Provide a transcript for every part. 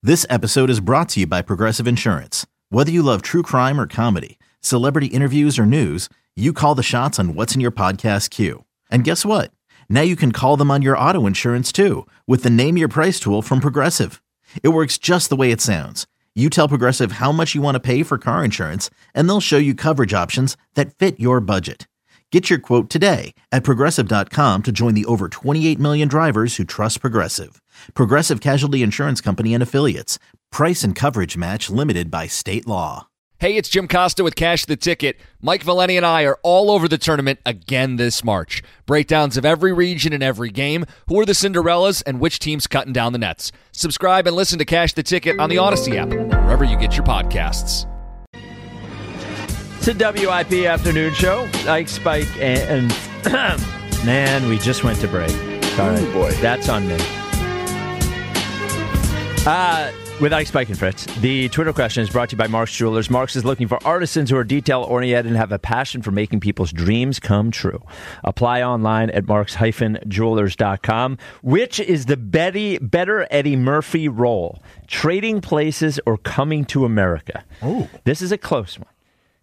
This episode is brought to you by Progressive Insurance. Whether you love true crime or comedy, celebrity interviews or news, you call the shots on what's in your podcast queue. And guess what? Now you can call them on your auto insurance too with the Name Your Price tool from Progressive. It works just the way it sounds. You tell Progressive how much you want to pay for car insurance, and they'll show you coverage options that fit your budget. Get your quote today at Progressive.com to join the over 28 million drivers who trust Progressive. Progressive Casualty Insurance Company and Affiliates. Price and coverage match limited by state law. Hey, it's Jim Costa with Cash the Ticket. Mike Valeni and I are all over the tournament again this March. Breakdowns of every region and every game, who are the Cinderellas, and which team's cutting down the nets. Subscribe and listen to Cash the Ticket on the Odyssey app, wherever you get your podcasts. It's a WIP afternoon show. Ike, Spike, and man, we just went to break. All right, boy. That's on me. With Ike, Spike, and Fritz, the Twitter question is brought to you by Mark's Jewelers. Mark's is looking for artisans who are detail-oriented and have a passion for making people's dreams come true. Apply online at marks-jewelers.com. Which is the better Eddie Murphy role? Trading Places or Coming to America? Oh. This is a close one.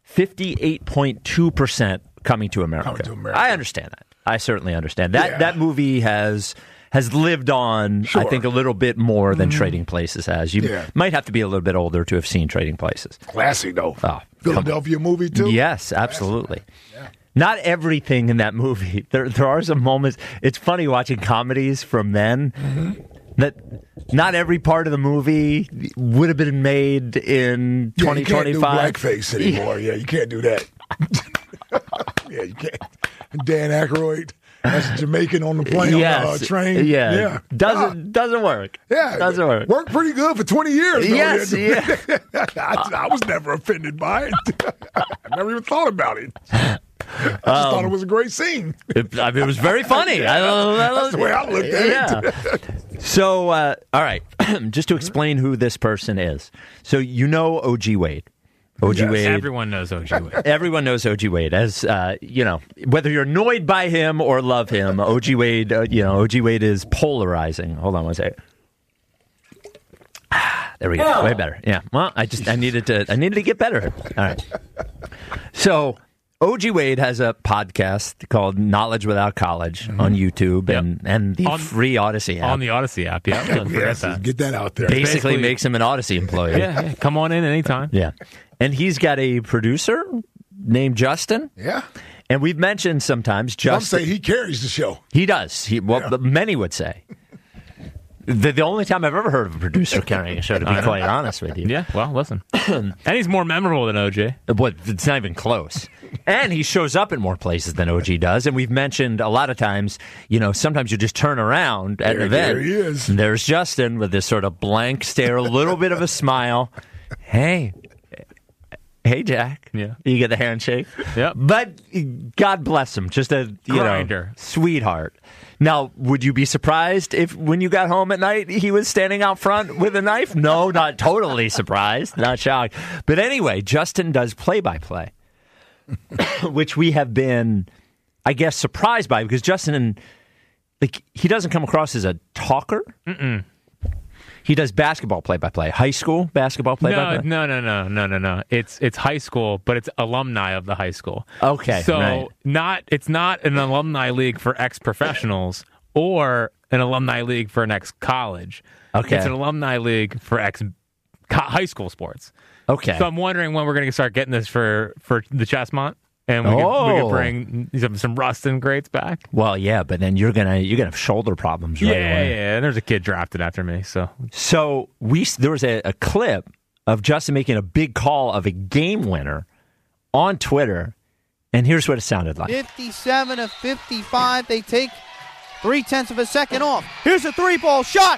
58.2% Coming to America. Coming to America. I understand that. I certainly understand. That Yeah. That movie has lived on, Sure. I think, a little bit more than Trading Places has. You Yeah. might have to be a little bit older to have seen Trading Places. Classic, though. Oh, Philadelphia movie, too? Yes, absolutely. Not everything in that movie. There are some moments. It's funny watching comedies from then that not every part of the movie would have been made in 2025. You can't do blackface anymore. Yeah, you can't do that. Yeah, you can't. Dan Aykroyd, that's Jamaican on the plane, on the train. Yeah. Doesn't work. Yeah. Doesn't work. Worked pretty good for 20 years, though. Yes, yeah. I was never offended by it. I never even thought about it. I just thought it was a great scene. It was very funny. That's the way I looked at it. So, all right, just to explain who this person is. So, you know O.G. Wade. O.G. Yes. Wade. Everyone knows O.G. Wade. Everyone knows O.G. Wade. As, whether you're annoyed by him or love him, O.G. Wade, O.G. Wade is polarizing. Hold on one second. There we go. Way better. Yeah. Well, I needed to get better. All right. So, O.G. Wade has a podcast called Knowledge Without College on YouTube and the free Odyssey app. On the Odyssey app, yeah. Don't forget Yes, that. get that out there. Basically makes him an Odyssey employee. Yeah, come on in anytime. Yeah. And he's got a producer named Justin. Yeah. And we've mentioned sometimes Some Justin. say he carries the show. He does. Many would say. The only time I've ever heard of a producer carrying a show, to be quite honest with you. Yeah, well, listen. And he's more memorable than OJ. But it's not even close. And he shows up in more places than OG does. And we've mentioned a lot of times, sometimes you just turn around at an event. There he is. And there's Justin with this sort of blank stare, a little bit of a smile. Hey, Jack. Yeah. You get the handshake. Yep. But God bless him. Just a Grinder. Sweetheart. Now, would you be surprised if when you got home at night he was standing out front with a knife? No, not totally surprised. Not shocked. But anyway, Justin does play-by-play, which we have been, I guess, surprised by because Justin, he doesn't come across as a talker. Mm-mm. He does basketball play-by-play, high school basketball play-by-play. No. It's high school, but it's alumni of the high school. Okay, so right. It's not an alumni league for ex-professionals or an alumni league for an ex-college. Okay, it's an alumni league for ex-high school sports. Okay, so I'm wondering when we're going to start getting this for the Chessmont. And we could bring some Rustin greats back. Well, yeah, but then you're gonna have shoulder problems right away. Yeah. And there's a kid drafted after me. So there was a clip of Justin making a big call of a game winner on Twitter, and here's what it sounded like: 57 of 55. They take 0.3 of a second off. Here's a three-ball shot.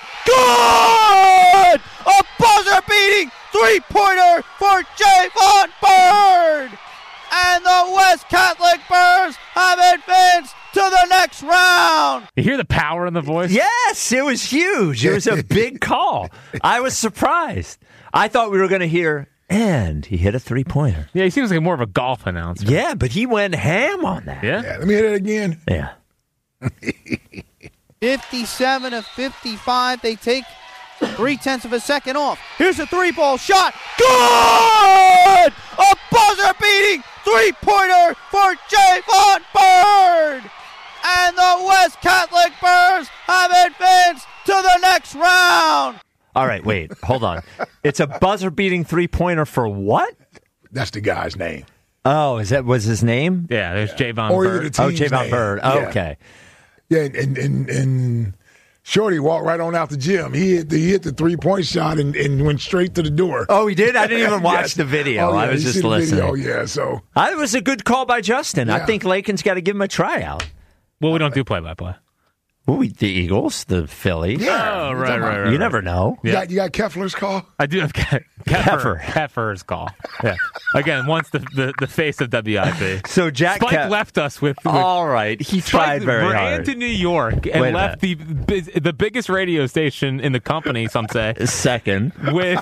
Good! A buzzer-beating three-pointer for Javon Bird. And the West Catholic Birds have advanced to the next round. You hear the power in the voice? Yes, it was huge. It was a big call. I was surprised. I thought we were going to hear, and he hit a three-pointer. Yeah, he seems like more of a golf announcer. Yeah, but he went ham on that. Yeah? Let me hit it again. Yeah. 57 of 55. They take 3/10 of a second off. Here's a three-ball shot. Good! A buzzer-beating three-pointer for Javon Bird! And the West Catholic Birds have advanced to the next round. All right, wait, hold on. It's a buzzer-beating three-pointer for what? That's the guy's name. Oh, was his name? Yeah, there's Javon Or Bird. the team's Javon name. Bird. Yeah. Okay. Yeah, and Shorty walked right on out the gym. He hit the 3-point shot and went straight to the door. Oh, he did? I didn't even watch Yes. the video. Oh, yeah, I was you just see the listening. Video, yeah, so It was a good call by Justin. I Yeah. think Lakin's got to give him a tryout. Well, we don't do play-by-play. Ooh, the Eagles, the Phillies. Oh, right. You never know. you got Kefler's call. I do have Keffer's call. Yeah. Again, once the face of WIP. So Jack Spike left us with all right, he tried very ran hard. to New York and Wait a left the biggest radio station in the company, some say, Second. with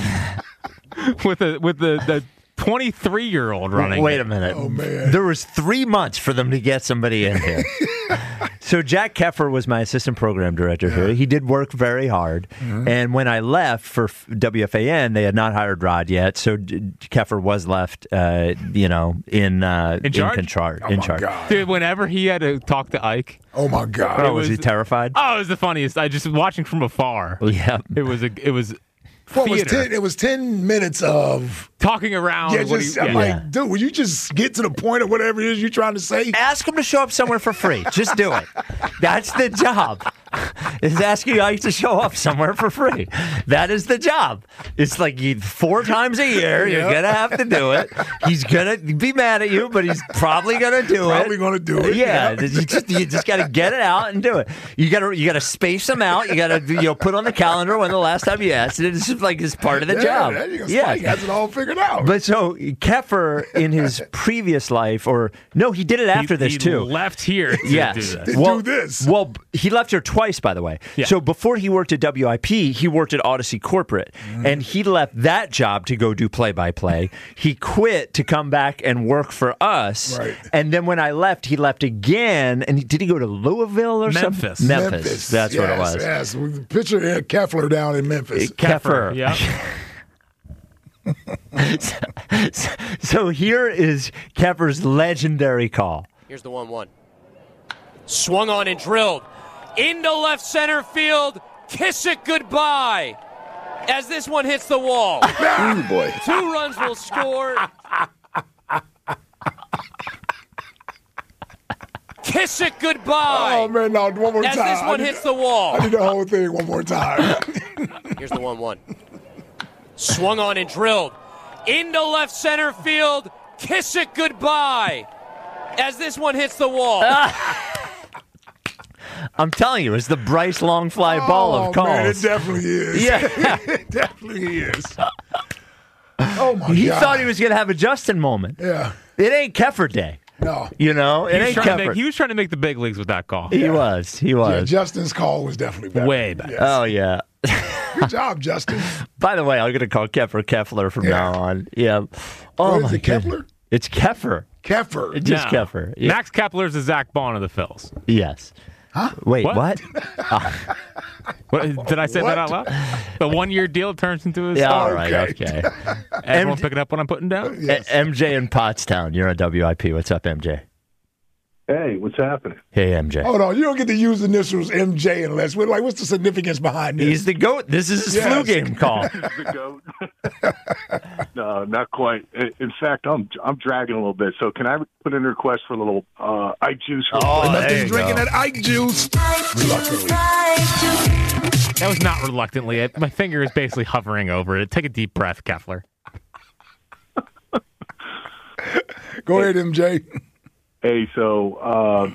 the 23-year-old running. Wait a minute. Oh, man. There was 3 months for them to get somebody in here. So Jack Keffer was my assistant program director here. He did work very hard. Mm-hmm. And when I left for WFAN, they had not hired Rod yet. So Keffer was left, in charge. Oh, my God. Dude, whenever he had to talk to Ike, Oh, my God. Oh, was he terrified? oh, it was the funniest. I just watching from afar. Yeah. It was Well, theater. it was 10 minutes of Talking around. I'm like, dude, would you just get to the point of whatever it is you're trying to say? Ask him to show up somewhere for free. Just do it. That's the job. Is asking Ike to show up somewhere for free. That is the job. It's like 4 times a year. You're going to have to do it. He's going to be mad at you, but he's probably going to do it. Probably going to do it. Yeah, you just got to get it out and do it. You got to space them out. You got to put on the calendar when the last time you asked. It's just like it's part of the job. Spike has it all figured out. But so Keffer in his previous life, he did it after this he too. Left here to do Yes. this. do this. Well, he left here twice, by the way. Yeah. So before he worked at WIP, he worked at Odyssey Corporate, and he left that job to go do play-by-play. He quit to come back and work for us. Right. And then when I left, he left again. And did he go to Louisville or Memphis. something? Memphis. That's what it was. Yes, picture Kefler down in Memphis. Keffer. Yeah. So here is Keffer's legendary call. Here's the 1-1. Swung on and drilled. Into left center field. Kiss it goodbye. As this one hits the wall. Ooh, boy. 2 runs will score. Kiss it goodbye. Oh, man, no, one more As time. this one hits the wall. I need the whole thing one more time. Here's the 1-1. Swung on and drilled. Into left center field. Kiss it goodbye. As this one hits the wall. I'm telling you, it's the Bryce Longfly ball of calls. Man, it definitely is. Yeah. It definitely is. Oh, my He God. thought he was going to have a Justin moment. Yeah. It ain't Keffer Day. No. You know, it ain't Keffer. He was trying to make the big leagues with that call. He was. Yeah, Justin's call was definitely better. Way better. Yes. Oh, yeah. Good job, Justin. By the way, I'm going to call Keffer Kefler from now on. Yeah. Oh, What is my it, goodness. Kefler? It's Keffer. Keffer. It's just No. Keffer. Yeah. Max Kepler's the Zach Bond of the Phils. Yes. Wait, What? what? What, did I say that out loud? The 1-year deal turns into a Yeah, star. all right, okay. Everyone picking up what I'm putting down? MJ in Pottstown. You're on WIP. What's up, MJ? Hey, what's happening? Hey, MJ. Hold on. You don't get to use initials MJ unless we're like, what's the significance behind this? He's the GOAT. This is his flu Yes. game call. The goat? No, not quite. In fact, I'm dragging a little bit. So can I put in a request for a little Ike juice? Oh, there Nothing you drinking go. that Ike juice. Reluctantly. That was not reluctantly. My finger is basically hovering over it. Take a deep breath, Kefler. Go ahead, MJ. Hey, so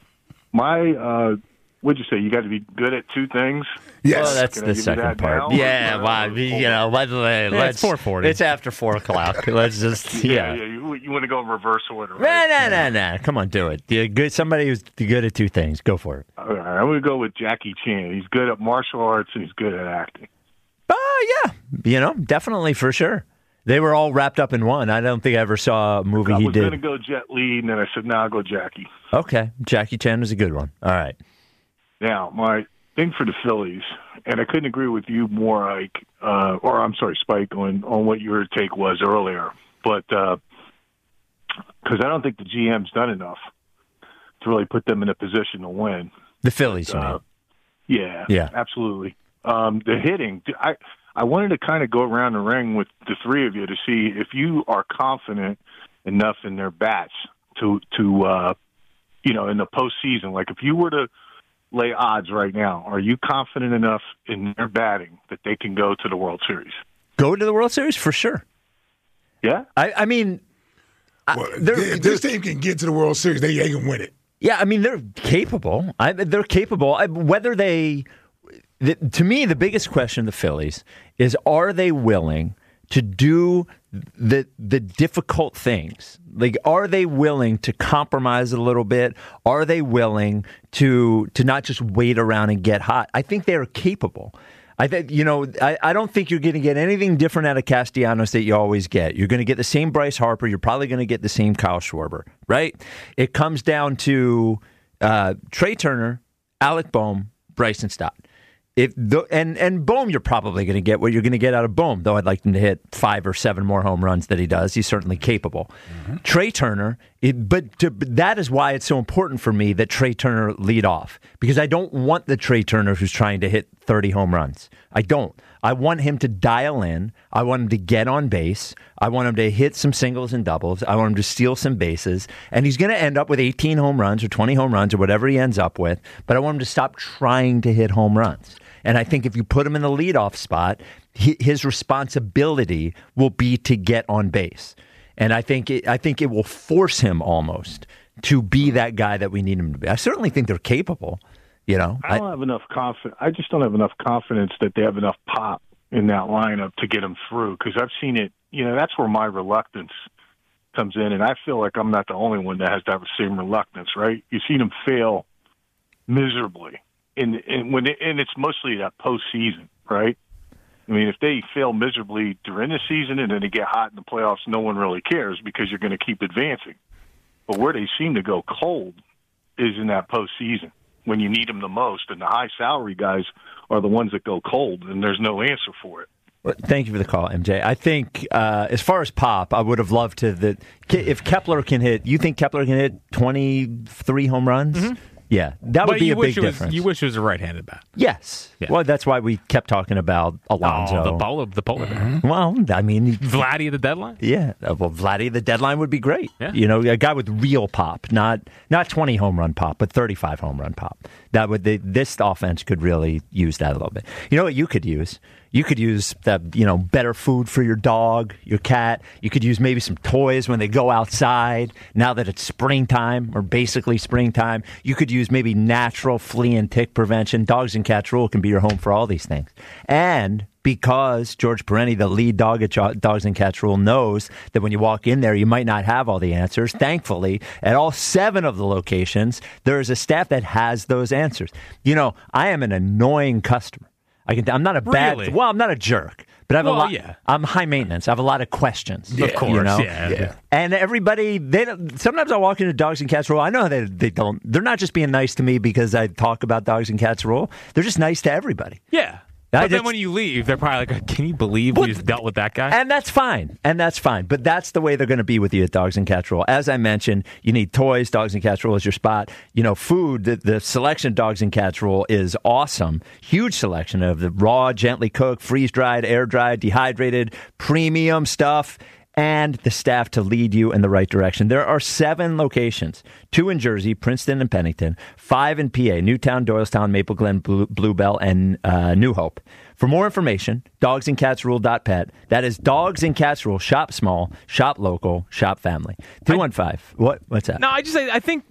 what'd you say? You got to be good at 2 things? Yes. Well, that's Can I the give you second that part. now? Yeah, Or- well, by the way, it's 4:40. It's after 4 o'clock. Let's just, Yeah, yeah. you want to go in reverse order, right? Nah. Come on, do it. You're good. Somebody who's good at 2 things. Go for it. All right, I'm going to go with Jackie Chan. He's good at martial arts and he's good at acting. Oh, yeah. Definitely for sure. They were all wrapped up in one. I don't think I ever saw a movie I he was going to did. go Jet Li, and then I said, no, I'll go Jackie. Okay. Jackie Chan is a good one. All right. Now, my thing for the Phillies, and I couldn't agree with you more, Ike, or I'm sorry, Spike, on what your take was earlier, but because I don't think the GM's done enough to really put them in a position to win. The Phillies, you mean? Yeah, absolutely. The hitting, I wanted to kind of go around the ring with the three of you to see if you are confident enough in their bats to in the postseason. Like if you were to lay odds right now, are you confident enough in their batting that they can go to the World Series? Go to the World Series for sure. Yeah, I mean, if this team can get to the World Series, they can win it. Yeah, I mean, they're capable. They're capable. Whether they, to me, the biggest question of the Phillies is: are they willing to do the difficult things? Like, are they willing to compromise a little bit? Are they willing to not just wait around and get hot? I think they are capable. I don't think you're going to get anything different out of Castellanos that you always get. You're going to get the same Bryce Harper. You're probably going to get the same Kyle Schwarber, right? It comes down to Trey Turner, Alec Bohm, Bryson Stott. And Bohm, you're probably going to get what you're going to get out of Bohm, though I'd like him to hit 5 or 7 more home runs that he does. He's certainly capable. Mm-hmm. Trey Turner, that is why it's so important for me that Trey Turner lead off, because I don't want the Trey Turner who's trying to hit 30 home runs. I don't. I want him to dial in. I want him to get on base. I want him to hit some singles and doubles. I want him to steal some bases. And he's going to end up with 18 home runs or 20 home runs or whatever he ends up with. But I want him to stop trying to hit home runs. And I think if you put him in the leadoff spot, his responsibility will be to get on base. And I think it will force him almost to be that guy that we need him to be. I certainly think they're capable. I don't have enough confidence. I just don't have enough confidence that they have enough pop in that lineup to get them through. Because I've seen it. That's where my reluctance comes in, and I feel like I'm not the only one that has that same reluctance. Right? You've seen them fail miserably, and it's mostly that postseason, right? I mean, if they fail miserably during the season and then they get hot in the playoffs, no one really cares because you're going to keep advancing. But where they seem to go cold is in that postseason, when you need them the most, and the high salary guys are the ones that go cold, and there's no answer for it. Well, thank you for the call, MJ. I think as far as pop, I would have loved to if Kepler can hit. You think Kepler can hit 23 home runs? Mm-hmm. Yeah, that would be a big difference. You wish it was a right-handed bat. Yes. Yeah. Well, that's why we kept talking about Alonso. The polar bear. Mm-hmm. Well, I mean, Vladdy at the deadline. Yeah. Well, Vladdy at the deadline would be great. Yeah. A guy with real pop, not 20 home run pop, but 35 home run pop. This offense could really use that a little bit. You know what you could use? You could use better food for your dog, your cat. You could use maybe some toys when they go outside. Now that it's springtime, or basically springtime, you could use maybe natural flea and tick prevention. Dogs and Cats Rule can be your home for all these things. And because George Pereni, the lead dog at Dogs and Cats Rule, knows that when you walk in there, you might not have all the answers. Thankfully, at all 7 of the locations, there is a staff that has those answers. I am an annoying customer. I'm not a bad. Really? Well, I'm not a jerk, but I have a lot. Yeah. I'm high maintenance. I have a lot of questions. Yeah, of course. Yeah. And everybody, sometimes I walk into Dogs and Cats Rule. I know they don't. They're not just being nice to me because I talk about Dogs and Cats Rule. They're just nice to everybody. Yeah. But then when you leave, they're probably like, can you believe we just dealt with that guy? And that's fine. But that's the way they're going to be with you at Dogs and Cats Rule. As I mentioned, you need toys. Dogs and Cats Rule is your spot. Food, the selection of Dogs and Cats Rule is awesome. Huge selection of the raw, gently cooked, freeze-dried, air-dried, dehydrated, premium stuff, and the staff to lead you in the right direction. There are 7 locations, 2 in Jersey, Princeton and Pennington, 5 in PA, Newtown, Doylestown, Maple Glen, Bluebell, and New Hope. For more information, dogsandcatsrule.pet. That is Dogs and Cats Rule. Shop small, shop local, shop family. 215. What's that? No, I think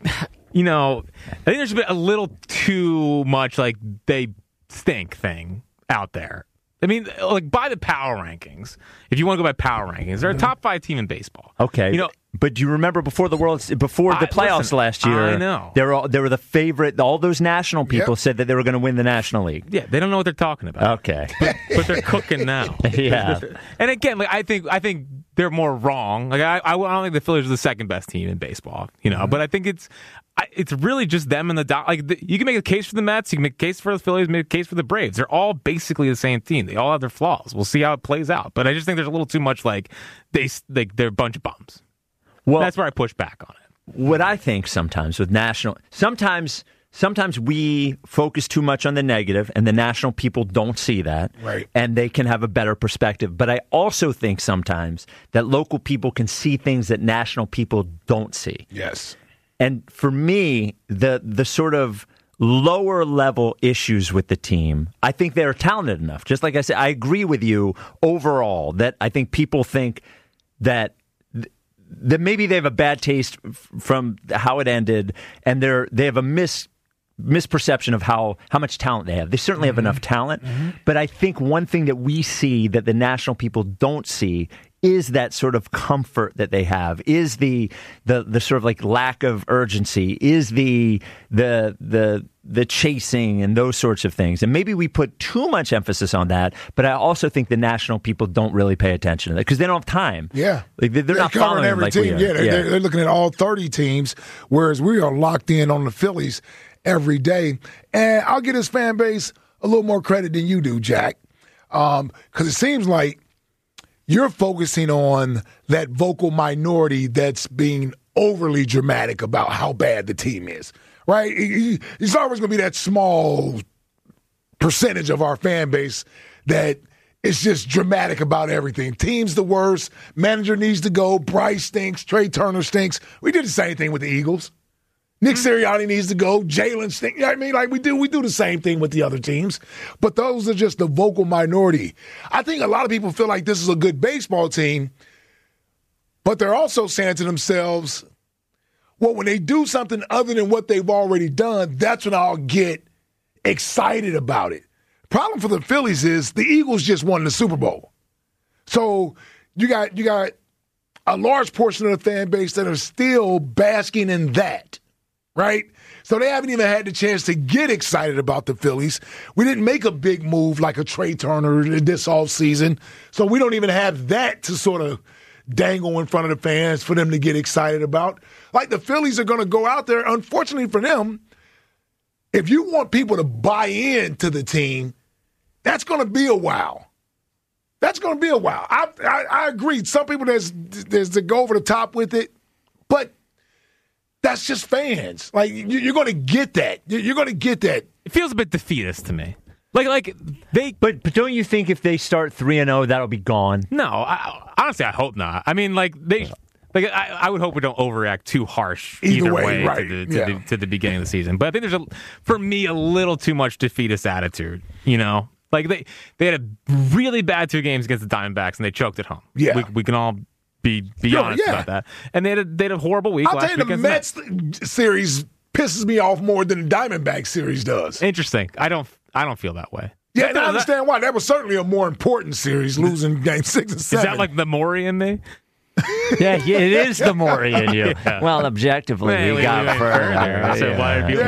there's been a little too much like they stink thing out there. I mean, like, by the power rankings, if you want to go by power rankings, they're a top 5 team in baseball. Okay. But do you remember before the playoffs last year? I know. They were the favorite. All those national people said that they were going to win the National League. Yeah, they don't know what they're talking about. Okay. But they're cooking now. Yeah. And again, like I think they're more wrong. Like I don't think the Phillies are the second best team in baseball, but I think it's really just them and you can make a case for the Mets, you can make a case for the Phillies, make a case for the Braves. They're all basically the same team. They all have their flaws. We'll see how it plays out. But I just think there's a little too much they're a bunch of bums. Well, that's where I push back on it. What I think sometimes with sometimes we focus too much on the negative, and the national people don't see that, right? And they can have a better perspective. But I also think sometimes that local people can see things that national people don't see. Yes. And for me, the sort of lower level issues with the team, I think they're talented enough. Just like I said, I agree with you overall that I think people think that maybe they have a bad taste from how it ended, and they have a misperception of how much talent they have. They certainly have enough talent, but I think one thing that we see that the national people don't see is that sort of comfort that they have, is the sort of like lack of urgency, is the chasing and those sorts of things. And maybe we put too much emphasis on that, but I also think the national people don't really pay attention to that because they don't have time. Yeah. Like they're not following every like team. We are. They're looking at all 30 teams, whereas we are locked in on the Phillies every day. And I'll give this fan base a little more credit than you do, Jack, because it seems like you're focusing on that vocal minority that's being overly dramatic about how bad the team is, right? It's always going to be that small percentage of our fan base that is just dramatic about everything. Team's the worst. Manager needs to go. Bryce stinks. Trey Turner stinks. We did the same thing with the Eagles. Nick Sirianni needs to go. Jalen stinks. You know what I mean? Like we do the same thing with the other teams. But those are just the vocal minority. I think a lot of people feel like this is a good baseball team, but they're also saying to themselves, well, when they do something other than what they've already done, that's when I'll get excited about it. Problem for the Phillies is the Eagles just won the Super Bowl. So you got a large portion of the fan base that are still basking in that. Right? So they haven't even had the chance to get excited about the Phillies. We didn't make a big move like a Trey Turner this offseason. So we don't even have that to sort of dangle in front of the fans for them to get excited about. Like the Phillies are going to go out there, unfortunately for them, if you want people to buy into the team, that's going to be a while. That's going to be a while. I agree. Some people there's to go over the top with it, but that's just fans. Like you're going to get that. You're going to get that. It feels a bit defeatist to me. Like they. But don't you think if they start 3-0, that'll be gone? No, honestly, I hope not. I mean, like they. Like I would hope we don't overreact too harsh either way right. to the beginning of the season. But I think there's for me a little too much defeatist attitude. Like they had a really bad 2 games against the Diamondbacks and they choked at home. Yeah, we can all be honest about that. And they had a horrible week. I'll tell you, the Mets series pisses me off more than the Diamondback series does. Interesting. I don't feel that way. Yeah, and I understand why. That was certainly a more important series, losing game 6 and 7. Is that like the Maury in me? Yeah, it is the Maury in you. Yeah. Well, objectively, we got further. So why people?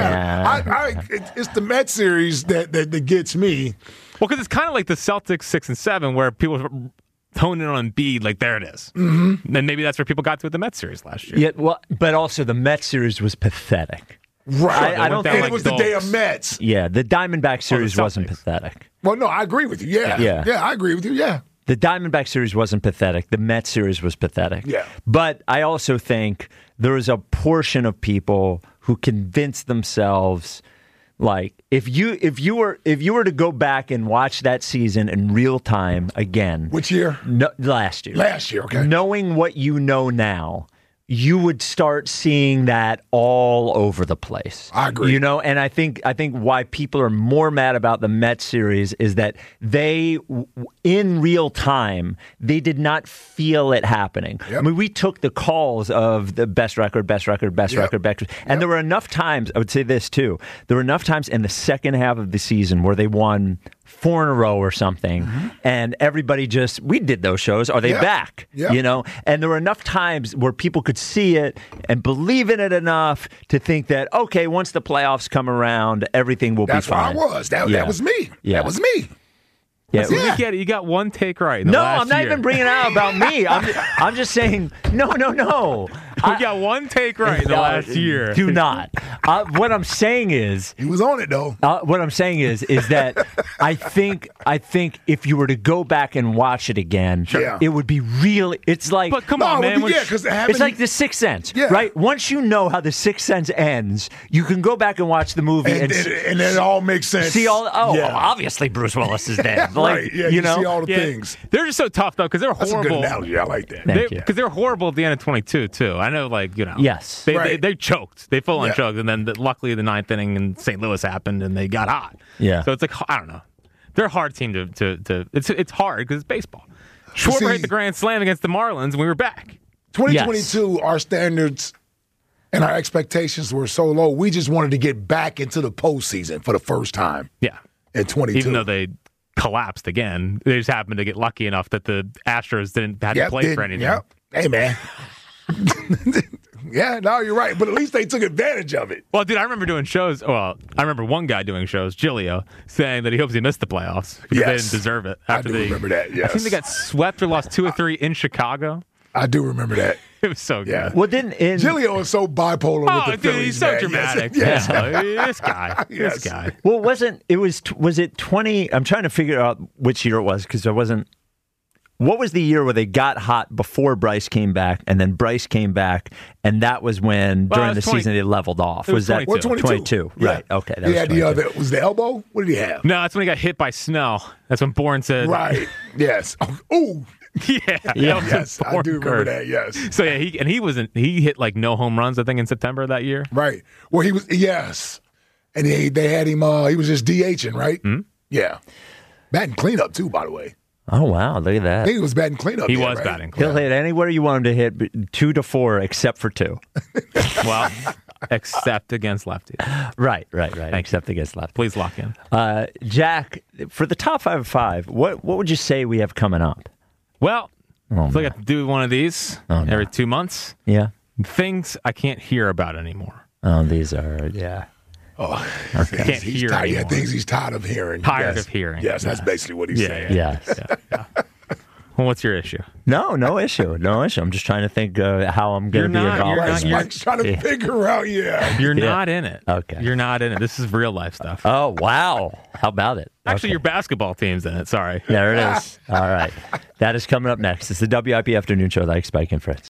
It's the Mets series that gets me. Well, because it's kind of like the Celtics 6 and 7, where people hone in on Embiid, like there it is. Mm-hmm. And maybe that's where people got to with the Mets series last year. Yeah, well, but also the Mets series was pathetic. Right. I don't think it was the day of Mets. Yeah, the Diamondback series wasn't pathetic. Well, no, I agree with you. Yeah, I agree with you. Yeah. The Diamondback series wasn't pathetic. The Mets series was pathetic. Yeah. But I also think there is a portion of people who convince themselves, like, if you were to go back and watch that season in real time again. Which year? Last year. Last year, okay. Knowing what you know now, you would start seeing that all over the place. I agree. And I think why people are more mad about the Mets series is that they, in real time, they did not feel it happening. Yep. I mean, we took the calls of the best record, and there were enough times, I would say this too, there were enough times in the second half of the season where they won 4 in a row or something, and everybody we did those shows. Are they back? Yeah. And there were enough times where people could see it and believe in it enough to think that, okay, once the playoffs come around, everything will be fine. That's where I was. That was me. Yeah. That was me. Yeah. You got one take right. In the No, last I'm not year. even bringing it out about me. I'm just saying, no. You got one take right in the last year. Do not. What I'm saying is, He was on it though. what I'm saying is that I think if you were to go back and watch it again, Yeah. it would be really. It's like, But come No, on, it man. would be, yeah, because it's like The Sixth Sense, Yeah. right? Once you know how The Sixth Sense ends, you can go back and watch the movie and then it all makes sense. see all. Oh, Yeah. obviously Bruce Willis is dead. Like, Right. Yeah, you know, see all the Yeah, things. they're just so tough though because they're That's a horrible. good analogy. I like that. Thank you. Because they're horrible at the end of 22 too. I know, like Yes. they choked. They full on Yeah. choked, and then luckily the ninth inning in St. Louis happened, and they got hot. Yeah. So it's like I don't know. They're a hard team to. It's hard because it's baseball. Schwarber see- hit the grand slam against the Marlins, and we were back. 2022, our standards and our expectations were so low. We just wanted to get back into the postseason for the first time Yeah. in 22. Even though they collapsed again, they just happened to get lucky enough that the Astros didn't have to play for anything. Yep. Hey, man. Yeah, no, you're right. But at least they took advantage of it. Well, dude, I remember doing shows. Well, I remember one guy doing shows, Giglio, saying that he hopes he missed the playoffs because they Yes. didn't deserve it. I After do they, remember that, I yes. think they got swept or lost 2 or 3 in Chicago. I do remember that. It was so good. Yeah. Well, didn't in Giglio is so bipolar Oh, with the dude, Phillies, he's so man. dramatic. Yes. Yeah. This guy. Yes. This guy. Well, was it 20? I'm trying to figure out which year it was because I wasn't. What was the year where they got hot before Bryce came back, and then Bryce came back, and that was when Well, during it the was 20 season they leveled off? it was that 22. 22? Yeah. Right. Okay. That He was had 22. was the elbow? What did he have? No, that's when he got hit by snow. That's when Bourne said, Right. Yes. Oh, Yeah, yes. I do remember Bourne that. Yes. So yeah, he hit like no home runs, I think, in September of that year. Right. Well, he was, yes. And they had him, he was just DHing, right? Hmm? Yeah. Batting cleanup, too, by the way. Oh wow! Look at I that. think he was batting cleanup. He there, was right? batting He'll cleanup. hit anywhere you want him to hit, 2 to 4, except for 2. Well, except against lefties. Right. Except against left. Please lock in. Jack, for the top 5 of 5, what would you say we have coming up? Well, Oh, so I got to do one of these every 2 months. Yeah. Things I can't hear about anymore. Oh, these are Oh, Can't he's hear tired. Yeah, anymore. things he's tired of hearing. Tired Yes. of hearing. Yes, that's basically what he's saying. Yes. Well, what's your issue? No issue. I'm just trying to think how I'm going to be You're involved. not- Right, Mike's trying to figure out, You're not in it. Okay. You're not in it. This is real life stuff. Oh, wow. How about it? Actually, Okay. your basketball team's in it. Sorry. There it is. All right. That is coming up next. It's the WIP Afternoon Show with Ike, Spike, and Fritz.